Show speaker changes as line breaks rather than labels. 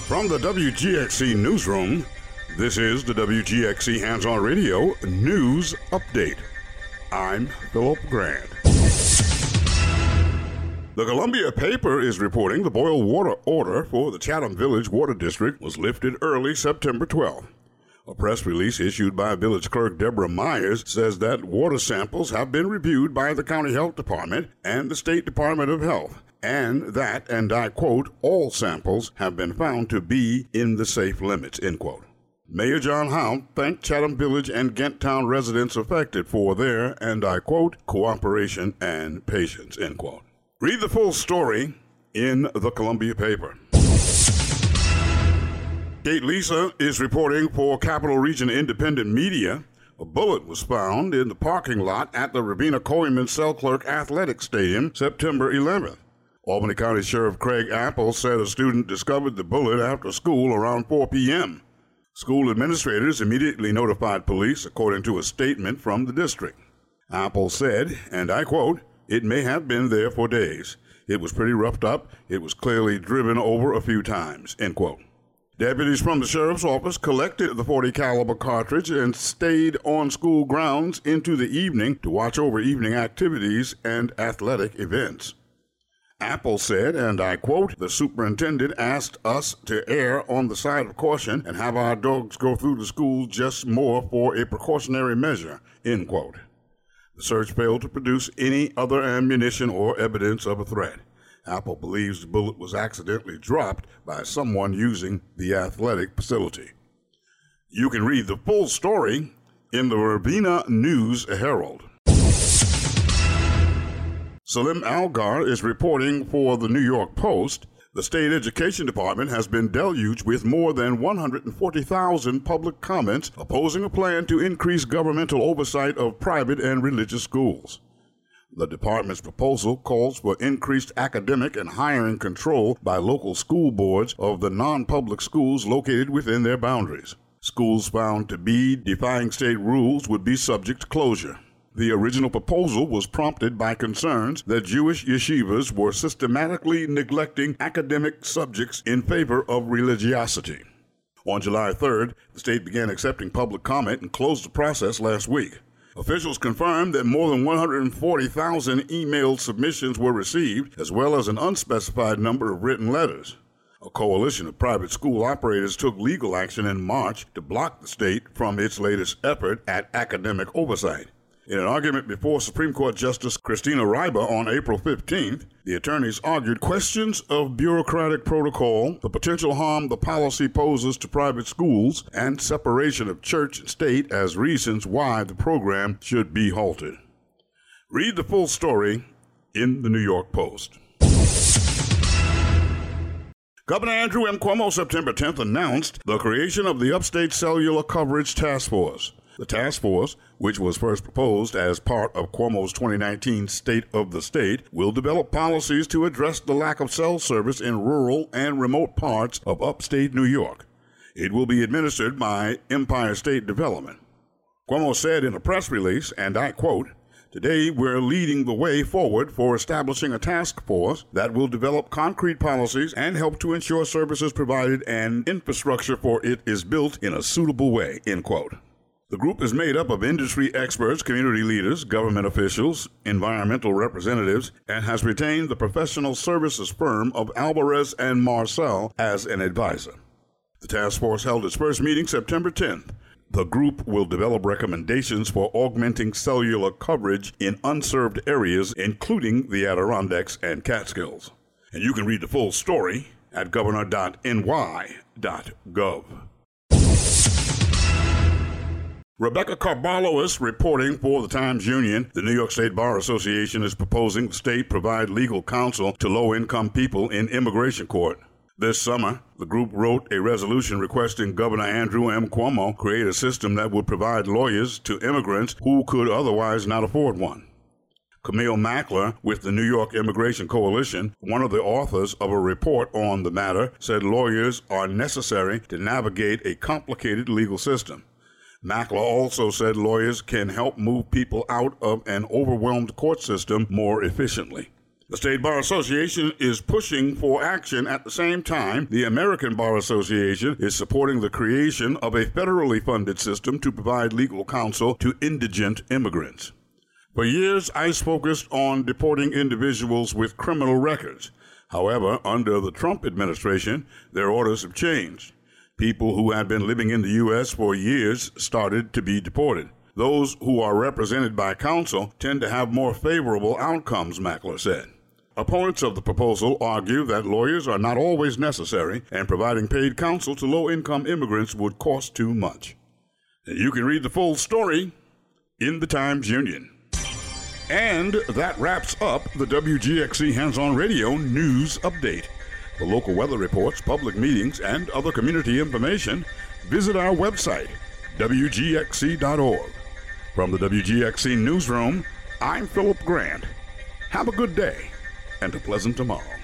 From the WGXC Newsroom, this is the WGXC Hands-On Radio News Update. I'm Philip Grant. The Columbia paper is reporting the boil water order for the Chatham Village Water District was lifted early September 12th. A press release issued by Village Clerk Deborah Myers says that water samples have been reviewed by the County Health Department and the State Department of Health, and that, and I quote, all samples have been found to be in the safe limits, end quote. Mayor John Howe thanked Chatham Village and Ghent Town residents affected for their, and I quote, cooperation and patience, end quote. Read the full story in the Columbia paper. Kate Lisa is reporting for Capital Region Independent Media. A bullet was found in the parking lot at the Rabina Coleman Selkirk Athletic Stadium September 11th. Albany County Sheriff Craig Apple said a student discovered the bullet after school around 4 p.m. School administrators immediately notified police, according to a statement from the district. Apple said, and I quote, "It may have been there for days. It was pretty roughed up. It was clearly driven over a few times," end quote. Deputies from the sheriff's office collected the .40 caliber cartridge and stayed on school grounds into the evening to watch over evening activities and athletic events. Apple said, and I quote, "The superintendent asked us to err on the side of caution and have our dogs go through the school just more for a precautionary measure," end quote. The search failed to produce any other ammunition or evidence of a threat. Apple believes the bullet was accidentally dropped by someone using the athletic facility. You can read the full story in the Rabina News Herald. Salim Algar is reporting for the New York Post. The state education department has been deluged with more than 140,000 public comments opposing a plan to increase governmental oversight of private and religious schools. The department's proposal calls for increased academic and hiring control by local school boards of the non-public schools located within their boundaries. Schools found to be defying state rules would be subject to closure. The original proposal was prompted by concerns that Jewish yeshivas were systematically neglecting academic subjects in favor of religiosity. On July 3rd, the state began accepting public comment and closed the process last week. Officials confirmed that more than 140,000 email submissions were received, as well as an unspecified number of written letters. A coalition of private school operators took legal action in March to block the state from its latest effort at academic oversight. In an argument before Supreme Court Justice Christina Reiber on April 15th, the attorneys argued questions of bureaucratic protocol, the potential harm the policy poses to private schools, and separation of church and state as reasons why the program should be halted. Read the full story in the New York Post. Governor Andrew M. Cuomo September 10th announced the creation of the Upstate Cellular Coverage Task Force. The task force, which was first proposed as part of Cuomo's 2019 State of the State, will develop policies to address the lack of cell service in rural and remote parts of upstate New York. It will be administered by Empire State Development. Cuomo said in a press release, and I quote, "Today we're leading the way forward for establishing a task force that will develop concrete policies and help to ensure services provided and infrastructure for it is built in a suitable way," end quote. The group is made up of industry experts, community leaders, government officials, environmental representatives, and has retained the professional services firm of Alvarez and Marcel as an advisor. The task force held its first meeting September 10th. The group will develop recommendations for augmenting cellular coverage in unserved areas, including the Adirondacks and Catskills. And you can read the full story at governor.ny.gov. Rebecca Carballo is reporting for the Times-Union. The New York State Bar Association is proposing the state provide legal counsel to low-income people in immigration court. This summer, the group wrote a resolution requesting Governor Andrew M. Cuomo create a system that would provide lawyers to immigrants who could otherwise not afford one. Camille Mackler with the New York Immigration Coalition, one of the authors of a report on the matter, said lawyers are necessary to navigate a complicated legal system. Mackler also said lawyers can help move people out of an overwhelmed court system more efficiently. The State Bar Association is pushing for action. At the same time, the American Bar Association is supporting the creation of a federally funded system to provide legal counsel to indigent immigrants. For years, ICE focused on deporting individuals with criminal records. However, under the Trump administration, their orders have changed. People who had been living in the U.S. for years started to be deported. Those who are represented by counsel tend to have more favorable outcomes, Mackler said. Opponents of the proposal argue that lawyers are not always necessary, and providing paid counsel to low-income immigrants would cost too much. You can read the full story in the Times-Union. And that wraps up the WGXC Hands-On Radio News Update. For local weather reports, public meetings, and other community information, visit our website, WGXC.org. From the WGXC Newsroom, I'm Philip Grant. Have a good day and a pleasant tomorrow.